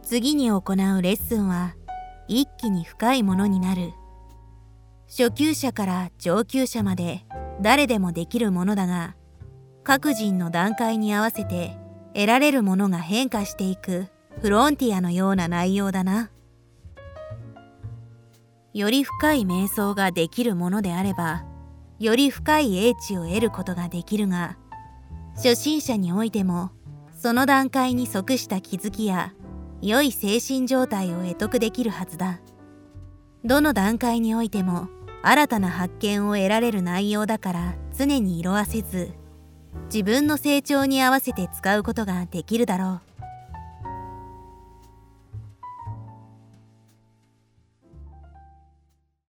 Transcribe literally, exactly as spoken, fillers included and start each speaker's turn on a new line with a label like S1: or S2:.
S1: 次に行うレッスンは一気に深いものになる。初級者から上級者まで誰でもできるものだが、各人の段階に合わせて得られるものが変化していくフロンティアのような内容だな。より深い瞑想ができるものであれば、より深い英知を得ることができるが、初心者においてもその段階に即した気づきや良い精神状態を得得できるはずだ。どの段階においても新たな発見を得られる内容だから、常に色褪せず自分の成長に合わせて使うことができるだろう。